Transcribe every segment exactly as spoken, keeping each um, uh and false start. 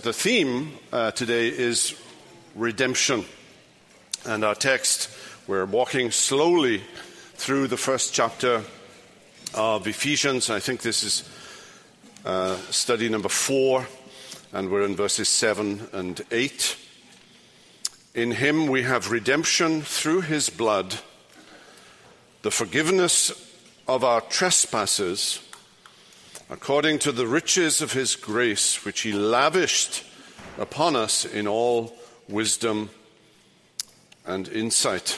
the theme uh, today is redemption. And our text, we're walking slowly through the first chapter of Ephesians. I think this is uh, study number four, and we're in verses seven and eight. In him we have redemption through his blood, the forgiveness of our trespasses, according to the riches of his grace, which he lavished upon us in all wisdom and insight.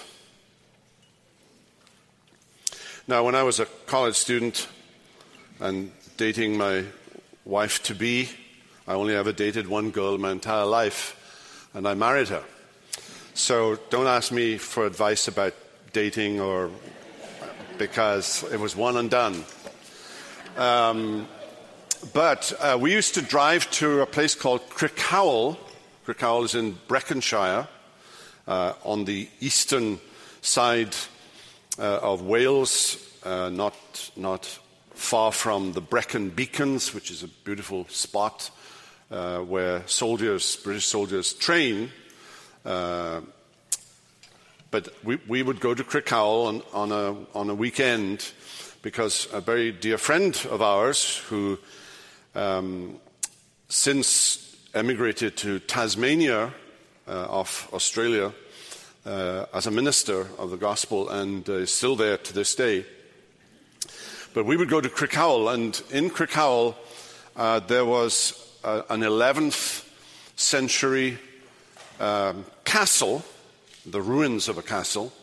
Now, when I was a college student and dating my wife-to-be, I only ever dated one girl my entire life, and I married her. So don't ask me for advice about dating, or because it was one and done. Um, but uh, we used to drive to a place called Crickhowell. Crickhowell is in Breconshire, uh, on the eastern side uh, of Wales, uh, not not far from the Brecon Beacons, which is a beautiful spot uh, where soldiers, British soldiers, train. Uh, but we, we would go to Crickhowell on, on a on a weekend, because a very dear friend of ours who um, since emigrated to Tasmania uh, off Australia uh, as a minister of the gospel, and uh, is still there to this day. But we would go to Crickhowell, and in Crickhowell uh, there was uh, an eleventh century um, castle, the ruins of a castle,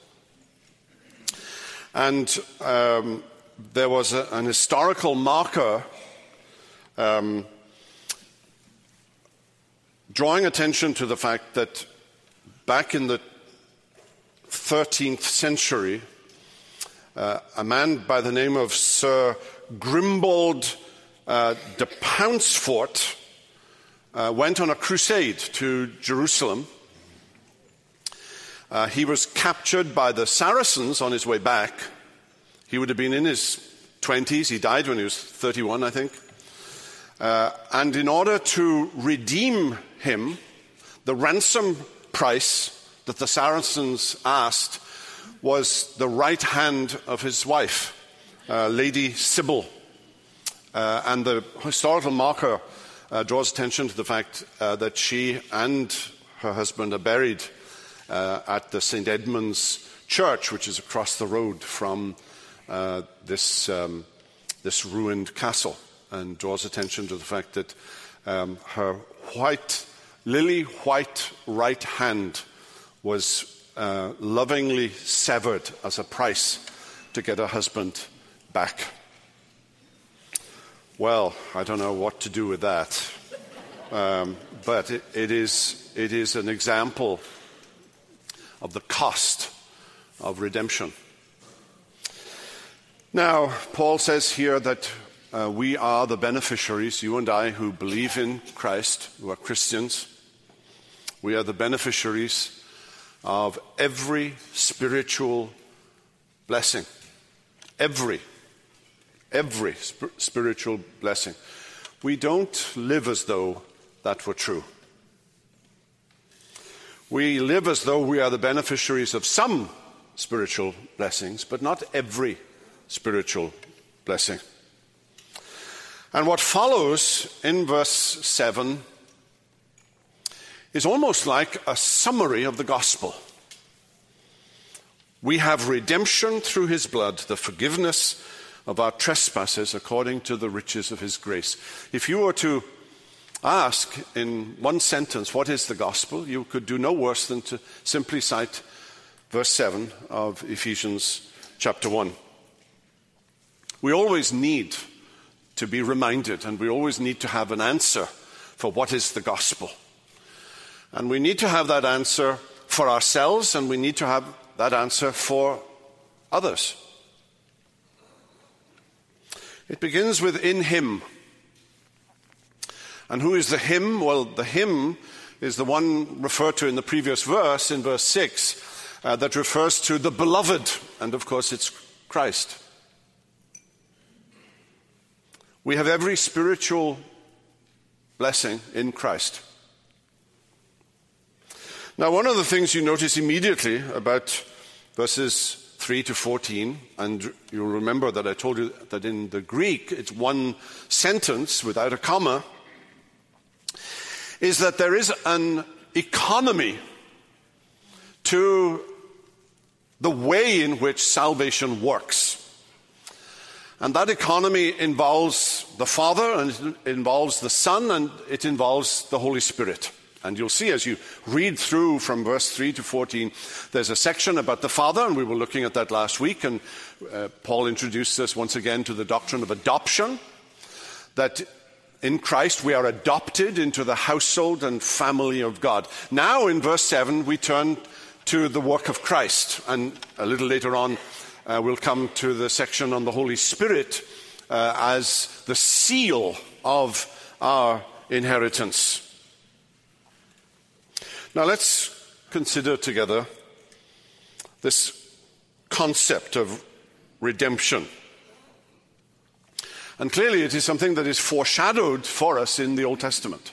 and um, there was a, an historical marker um, drawing attention to the fact that back in the thirteenth century, uh, a man by the name of Sir Grimbald uh, de Pouncefort uh, went on a crusade to Jerusalem. Uh, he was captured by the Saracens on his way back. He would have been in his twenties. He died when he was thirty-one, I think. Uh, and in order to redeem him, the ransom price that the Saracens asked was the right hand of his wife, uh, Lady Sybil. Uh, and the historical marker uh, draws attention to the fact uh, that she and her husband are buried uh, at the Saint Edmund's Church, which is across the road from uh, this, um, this ruined castle, and draws attention to the fact that um, her white, lily white right hand was uh, lovingly severed as a price to get her husband back. Well, I don't know what to do with that, um, but it, it is it is an example of the cost of redemption. Now, Paul says here that Uh, we are the beneficiaries, you and I, who believe in Christ, who are Christians. We are the beneficiaries of every spiritual blessing. Every. Every sp- spiritual blessing. We don't live as though that were true. We live as though we are the beneficiaries of some spiritual blessings, but not every spiritual blessing. And what follows in verse seven is almost like a summary of the gospel. We have redemption through his blood, the forgiveness of our trespasses according to the riches of his grace. If you were to ask in one sentence, what is the gospel? You could do no worse than to simply cite verse seven of Ephesians chapter one. We always need to be reminded, and we always need to have an answer for what is the gospel. And we need to have that answer for ourselves, and we need to have that answer for others. It begins with in him. And who is the him? Well, the him is the one referred to in the previous verse, in verse six, uh, that refers to the beloved, and of course it's Christ. We have every spiritual blessing in Christ. Now, one of the things you notice immediately about verses three to fourteen, and you'll remember that I told you that in the Greek it's one sentence without a comma, is that there is an economy to the way in which salvation works. And that economy involves the Father, and it involves the Son, and it involves the Holy Spirit. And you'll see as you read through from verse three to fourteen, there's a section about the Father, and we were looking at that last week, and uh, Paul introduced us once again to the doctrine of adoption, that in Christ we are adopted into the household and family of God. Now in verse seven we turn to the work of Christ, and a little later on uh, we'll come to the section on the Holy Spirit uh, as the seal of our inheritance. Now let's consider together this concept of redemption. And clearly it is something that is foreshadowed for us in the Old Testament.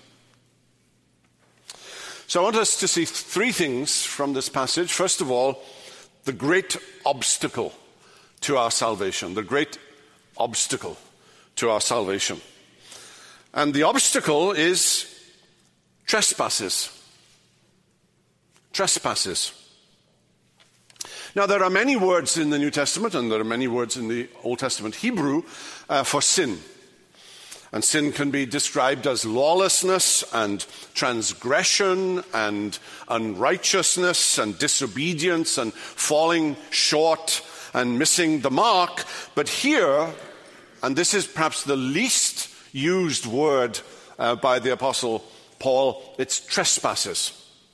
So I want us to see three things from this passage. First of all, the great obstacle to our salvation. The great obstacle to our salvation. And the obstacle is trespasses. Trespasses. Now, there are many words in the New Testament, and there are many words in the Old Testament Hebrew uh, for sin. And sin can be described as lawlessness and transgression and unrighteousness and disobedience and falling short and missing the mark. But here, and this is perhaps the least used word uh, by the Apostle Paul, it's trespasses.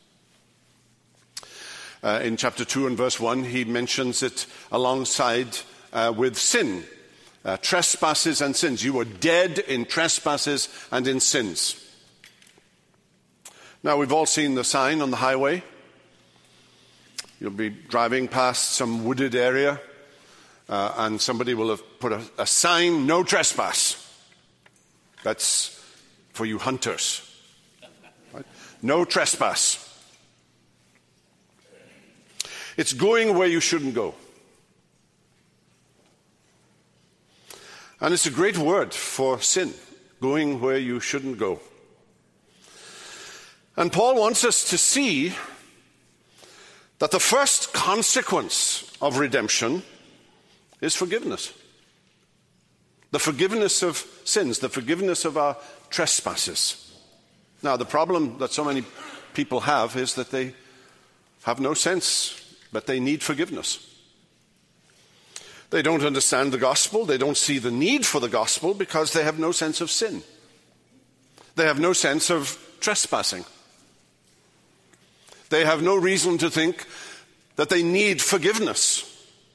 Uh, in chapter two and verse one, he mentions it alongside uh, with sin. Uh, trespasses and sins. You were dead in trespasses and in sins. Now, we've all seen the sign on the highway. You'll be driving past some wooded area, uh, and somebody will have put a, a sign, no trespass. That's for you hunters. Right? No trespass. It's going where you shouldn't go. And it's a great word for sin, going where you shouldn't go. And Paul wants us to see that the first consequence of redemption is forgiveness. The forgiveness of sins, the forgiveness of our trespasses. Now, the problem that so many people have is that they have no sense that they need forgiveness. They don't understand the gospel. They don't see the need for the gospel because they have no sense of sin. They have no sense of trespassing. They have no reason to think that they need forgiveness.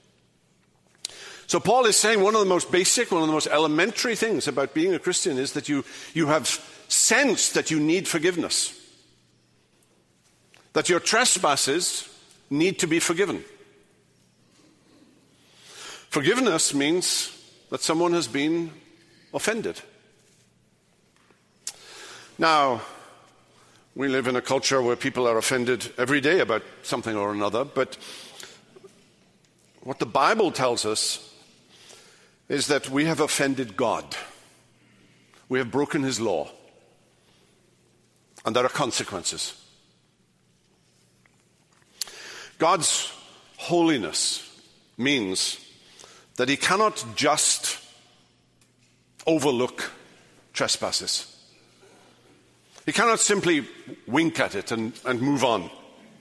So Paul is saying one of the most basic, one of the most elementary things about being a Christian is that you, you have sense that you need forgiveness. That your trespasses need to be forgiven. Forgiveness means that someone has been offended. Now, we live in a culture where people are offended every day about something or another, but what the Bible tells us is that we have offended God. We have broken his law. And there are consequences. God's holiness means that he cannot just overlook trespasses. He cannot simply wink at it and, and move on.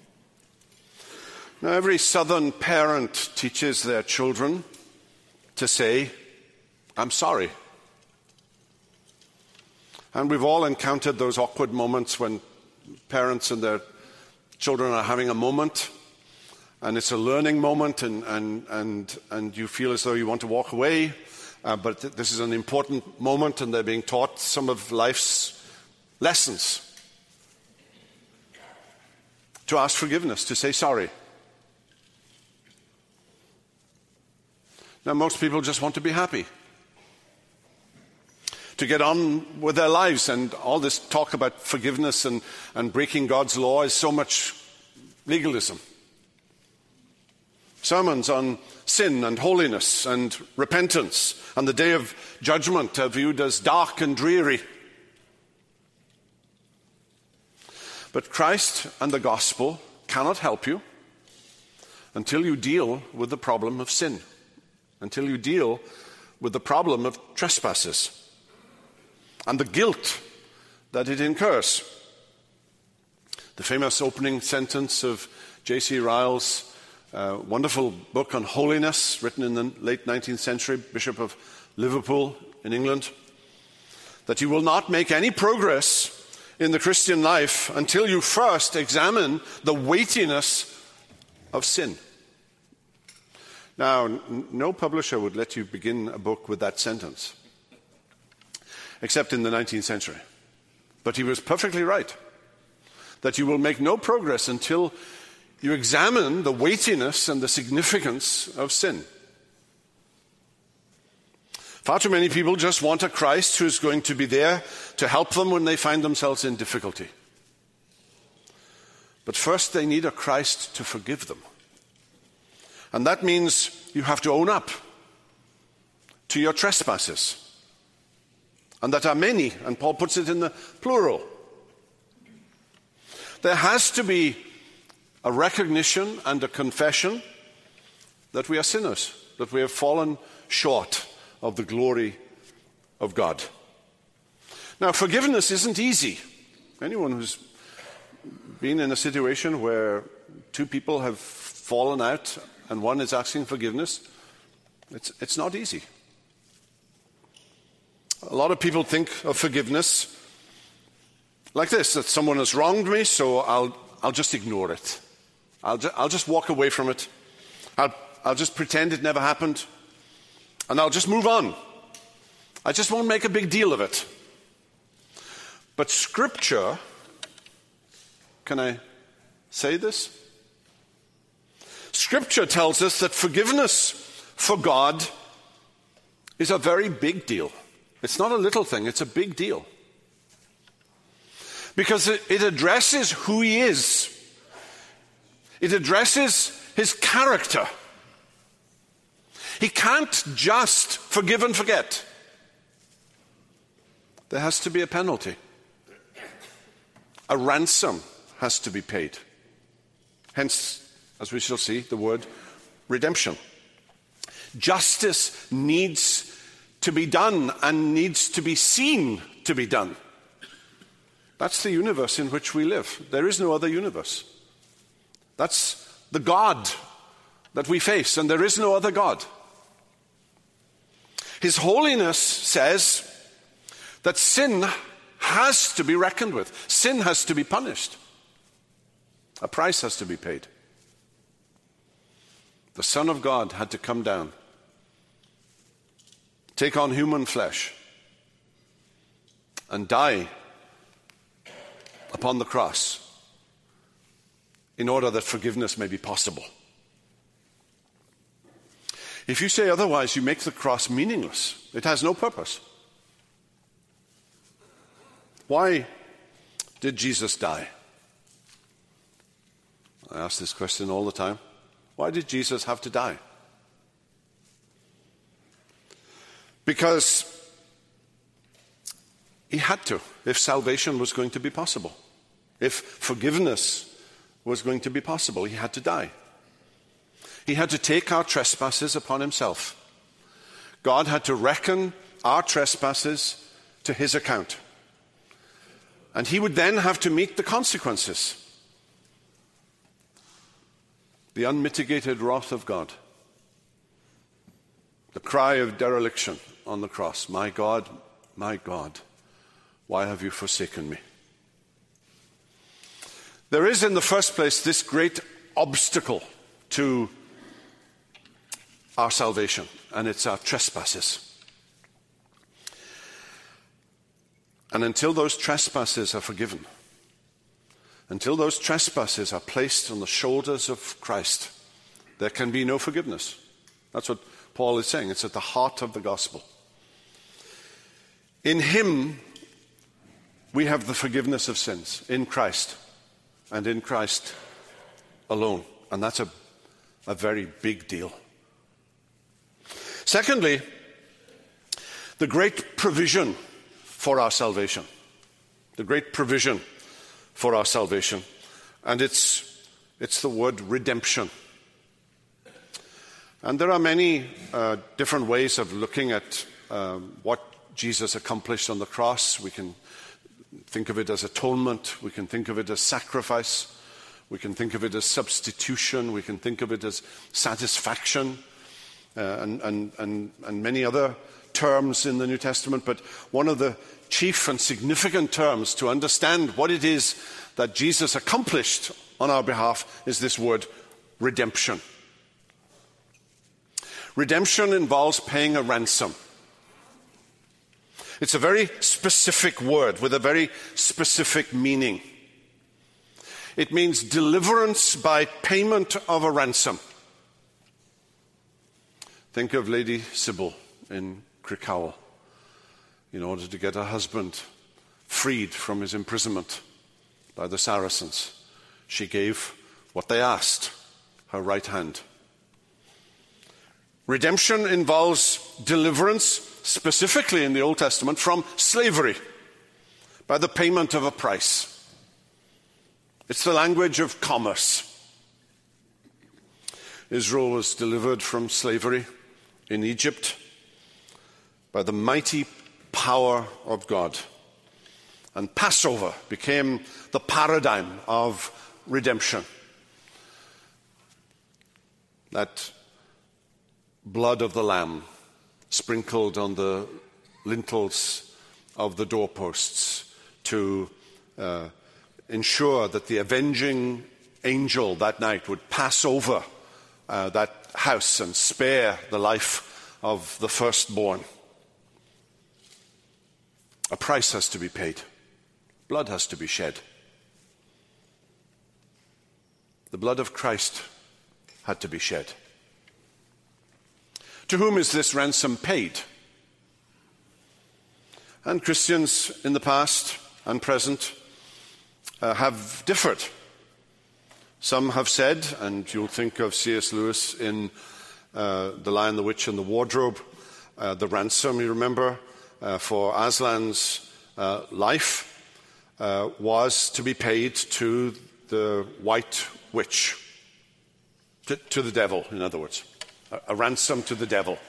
Now, every southern parent teaches their children to say, "I'm sorry." And we've all encountered those awkward moments when parents and their children are having a moment, and it's a learning moment, and, and, and, and you feel as though you want to walk away, uh, but th- this is an important moment, and they're being taught some of life's lessons. To ask forgiveness, to say sorry. Now, most people just want to be happy, to get on with their lives, and all this talk about forgiveness and, and breaking God's law is so much legalism. Sermons on sin and holiness and repentance and the day of judgment are viewed as dark and dreary. But Christ and the gospel cannot help you until you deal with the problem of sin, until you deal with the problem of trespasses and the guilt that it incurs. The famous opening sentence of J C Ryle's uh, wonderful book on holiness, written in the late nineteenth century, Bishop of Liverpool in England, that you will not make any progress in the Christian life until you first examine the weightiness of sin. Now, n- no publisher would let you begin a book with that sentence, except in the nineteenth century. But he was perfectly right, that you will make no progress until you examine the weightiness and the significance of sin. Far too many people just want a Christ who's going to be there to help them when they find themselves in difficulty. But first they need a Christ to forgive them. And that means you have to own up to your trespasses. And that are many, and Paul puts it in the plural. There has to be a recognition and a confession that we are sinners, that we have fallen short of the glory of God. Now, forgiveness isn't easy. Anyone who's been in a situation where two people have fallen out and one is asking forgiveness, it's, it's not easy. A lot of people think of forgiveness like this, that someone has wronged me, so I'll, I'll just ignore it. I'll, ju- I'll just walk away from it. I'll, I'll just pretend it never happened. And I'll just move on. I just won't make a big deal of it. But Scripture, can I say this? Scripture tells us that forgiveness for God is a very big deal. It's not a little thing, it's a big deal. Because it, it addresses who he is. It addresses his character. He can't just forgive and forget. There has to be a penalty. A ransom has to be paid. Hence, as we shall see, the word redemption. Justice needs to be done and needs to be seen to be done. That's the universe in which we live. There is no other universe. That's the God that we face, and there is no other God. His holiness says that sin has to be reckoned with. Sin has to be punished. A price has to be paid. The Son of God had to come down, take on human flesh, and die upon the cross in order that forgiveness may be possible. If you say otherwise, you make the cross meaningless. It has no purpose. Why did Jesus die? I ask this question all the time. Why did Jesus have to die? Because he had to, if salvation was going to be possible. If forgiveness was going to be possible, he had to die. He had to take our trespasses upon himself. God had to reckon our trespasses to his account. And he would then have to meet the consequences. The unmitigated wrath of God. The cry of dereliction on the cross. My God, my God, why have you forsaken me? There is, in the first place, this great obstacle to our salvation, and it's our trespasses. And until those trespasses are forgiven, until those trespasses are placed on the shoulders of Christ, there can be no forgiveness. That's what Paul is saying. It's at the heart of the gospel. In him, we have the forgiveness of sins, in Christ, and in Christ alone. And that's a, a very big deal. Secondly, the great provision for our salvation. The great provision for our salvation. And it's, it's the word redemption. And there are many uh, different ways of looking at um, what Jesus accomplished on the cross. We can think of it as atonement. We can think of it as sacrifice. We can think of it as substitution. We can think of it as satisfaction, uh, and, and, and, and many other terms in the New Testament. But one of the chief and significant terms to understand what it is that Jesus accomplished on our behalf is this word redemption. Redemption involves paying a ransom. It's a very specific word with a very specific meaning. It means deliverance by payment of a ransom. Think of Lady Sybil in Crickhowell. In order to get her husband freed from his imprisonment by the Saracens, she gave what they asked, her right hand. Redemption involves deliverance, specifically in the Old Testament, from slavery by the payment of a price. It's the language of commerce. Israel was delivered from slavery in Egypt by the mighty power of God. And Passover became the paradigm of redemption. That blood of the lamb sprinkled on the lintels of the doorposts to uh, ensure that the avenging angel that night would pass over uh, that house and spare the life of the firstborn. A price has to be paid. Blood has to be shed. The blood of Christ had to be shed. To whom is this ransom paid? And Christians in the past and present uh, have differed. Some have said, and you'll think of C S Lewis in uh, The Lion, the Witch, and the Wardrobe, uh, the ransom, you remember, uh, for Aslan's uh, life uh, was to be paid to the White Witch, to, to the devil, in other words. A, a ransom to the devil.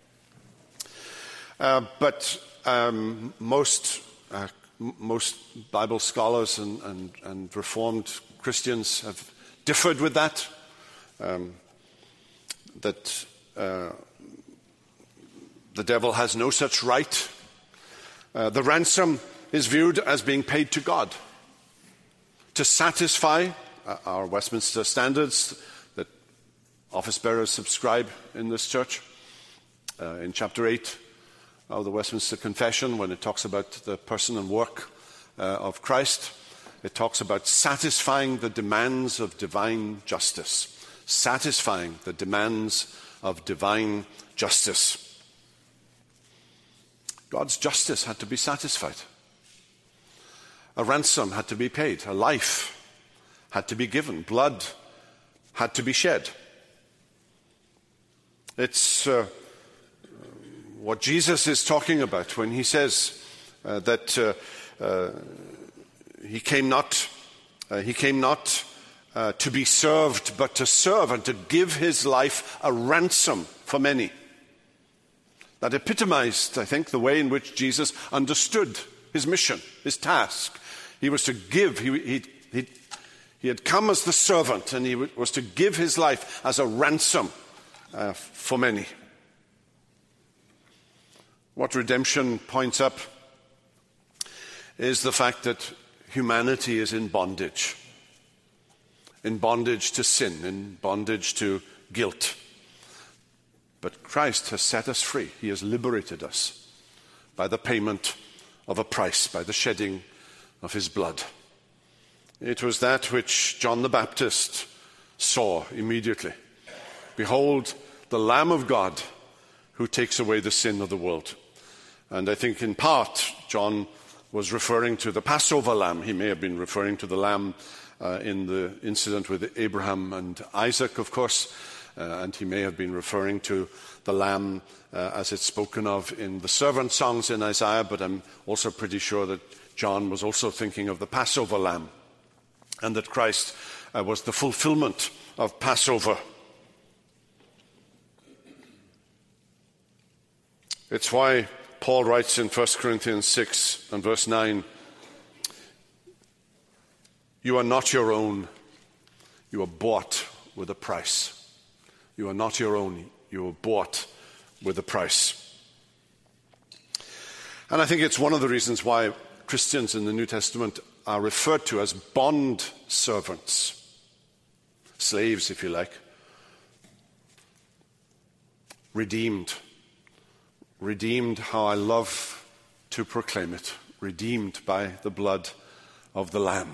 Uh, but um, most uh, m- most Bible scholars and, and, and Reformed Christians have differed with that. Um, that uh, the devil has no such right. Uh, the ransom is viewed as being paid to God to satisfy uh, our Westminster standards that office bearers subscribe in this church. Uh, in chapter eight of the Westminster Confession, when it talks about the person and work uh, of Christ, it talks about satisfying the demands of divine justice. Satisfying the demands of divine justice. God's justice had to be satisfied. A ransom had to be paid. A life had to be given. Blood had to be shed. It's uh, what Jesus is talking about when he says uh, that uh, uh, he came not, uh, he came not uh, to be served, but to serve and to give his life a ransom for many. That epitomized, I think, the way in which Jesus understood his mission, his task. He was to give. He, he, he, he had come as the servant, and he was to give his life as a ransom uh, for many. What redemption points up is the fact that humanity is in bondage. In bondage to sin, in bondage to guilt. But Christ has set us free. He has liberated us by the payment of a price, by the shedding of his blood. It was that which John the Baptist saw immediately. Behold, the Lamb of God who takes away the sin of the world. And I think in part, John was referring to the Passover lamb. He may have been referring to the lamb uh, in the incident with Abraham and Isaac, of course, uh, and he may have been referring to the lamb uh, as it's spoken of in the servant songs in Isaiah, but I'm also pretty sure that John was also thinking of the Passover lamb, and that Christ uh, was the fulfillment of Passover. It's why Paul writes in First Corinthians six and verse nine, "You are not your own, you are bought with a price." You are not your own, you are bought with a price. And I think it's one of the reasons why Christians in the New Testament are referred to as bond servants, slaves, if you like, redeemed. Redeemed, how I love to proclaim it, redeemed by the blood of the Lamb.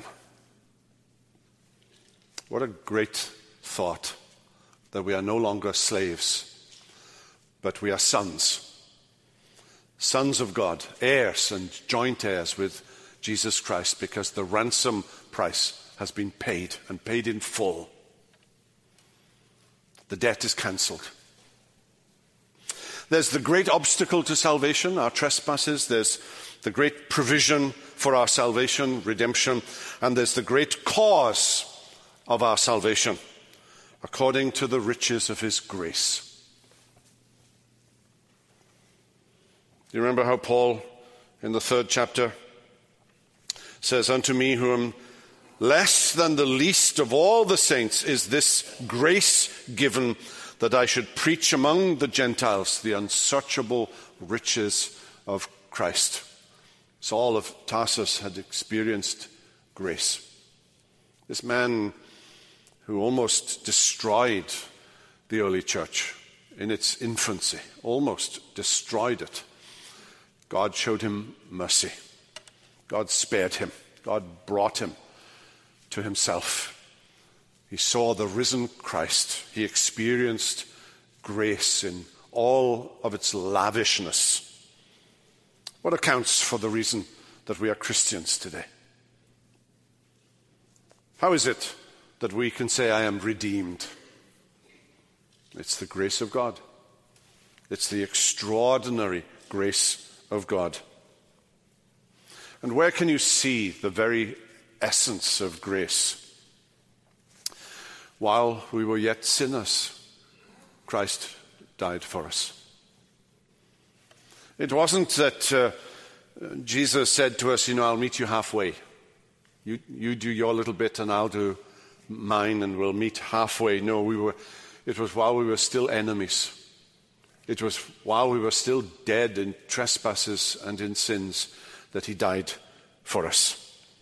What a great thought, that we are no longer slaves, but we are sons. Sons of God, heirs and joint heirs with Jesus Christ, because the ransom price has been paid, and paid in full. The debt is cancelled. There's the great obstacle to salvation, our trespasses. There's the great provision for our salvation, redemption. And there's the great cause of our salvation, according to the riches of his grace. Do you remember how Paul, in the third chapter, says, "Unto me who am less than the least of all the saints is this grace given, that I should preach among the Gentiles the unsearchable riches of Christ." Saul of Tarsus had experienced grace. This man who almost destroyed the early church in its infancy, almost destroyed it. God showed him mercy. God spared him. God brought him to himself. He saw the risen Christ. He experienced grace in all of its lavishness. What accounts for the reason that we are Christians today? How is it that we can say, "I am redeemed"? It's the grace of God. It's the extraordinary grace of God. And where can you see the very essence of grace? While we were yet sinners, Christ died for us. It wasn't that uh, Jesus said to us, you know, "I'll meet you halfway. You, you do your little bit and I'll do mine and we'll meet halfway." No, we were. It was while we were still enemies. It was while we were still dead in trespasses and in sins that he died for us.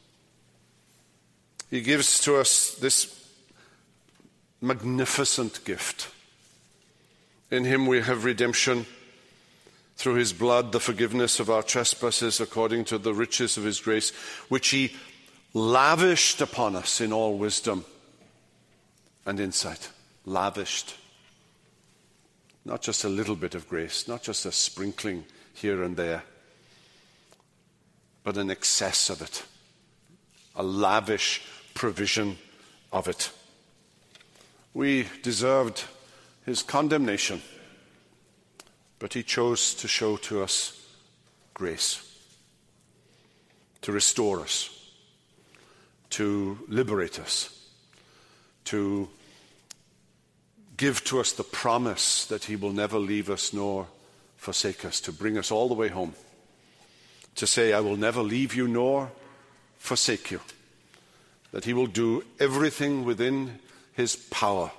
He gives to us this magnificent gift. In him we have redemption, through his blood, the forgiveness of our trespasses, according to the riches of his grace, which he lavished upon us in all wisdom and insight. Lavished. Not just a little bit of grace, not just a sprinkling here and there, but an excess of it. A lavish provision of it. We deserved his condemnation, but he chose to show to us grace, to restore us, to liberate us, to give to us the promise that he will never leave us nor forsake us, to bring us all the way home, to say, "I will never leave you nor forsake you," that he will do everything within his power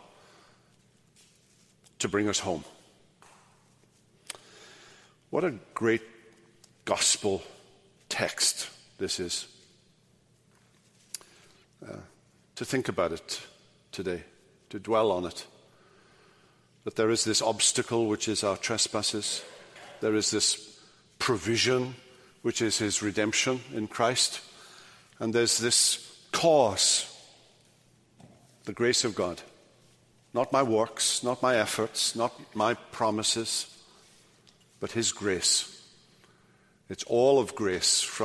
to bring us home. What a great gospel text this is. Uh, to think about it today, to dwell on it. That there is this obstacle which is our trespasses. There is this provision which is his redemption in Christ. And there's this cause, the grace of God. Not my works, not my efforts, not my promises, but his grace. It's all of grace from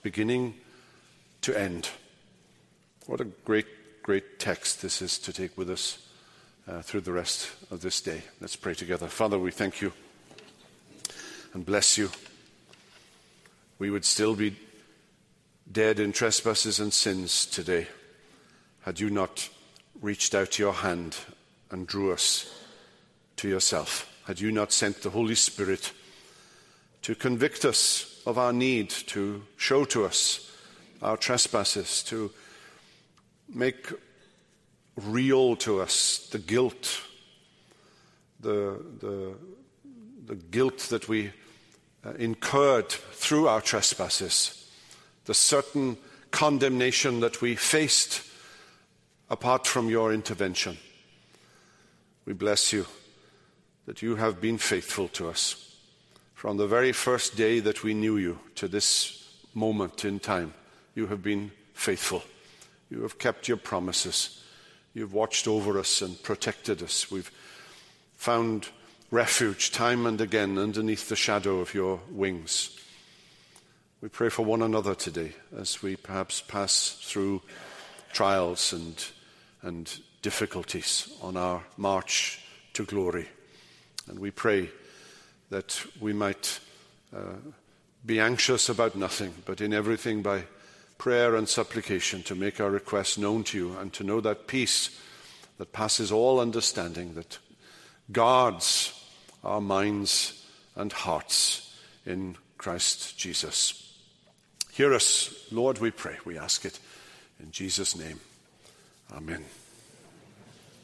beginning to end. What a great, great text this is to take with us uh, through the rest of this day. Let's pray together. Father, we thank you and bless you. We would still be dead in trespasses and sins today had you not reached out your hand and drew us to yourself. Had you not sent the Holy Spirit to convict us of our need, to show to us our trespasses, to make real to us the guilt, the, the, the guilt that we uh, incurred through our trespasses, the certain condemnation that we faced apart from your intervention. We bless you that you have been faithful to us from the very first day that we knew you to this moment in time. You have been faithful. You have kept your promises. You've watched over us and protected us. We've found refuge time and again underneath the shadow of your wings. We pray for one another today as we perhaps pass through trials and, and difficulties on our march to glory. And we pray that we might uh, be anxious about nothing, but in everything by prayer and supplication to make our requests known to you and to know that peace that passes all understanding, that guards our minds and hearts in Christ Jesus. Hear us, Lord, we pray. We ask it in Jesus' name. Amen.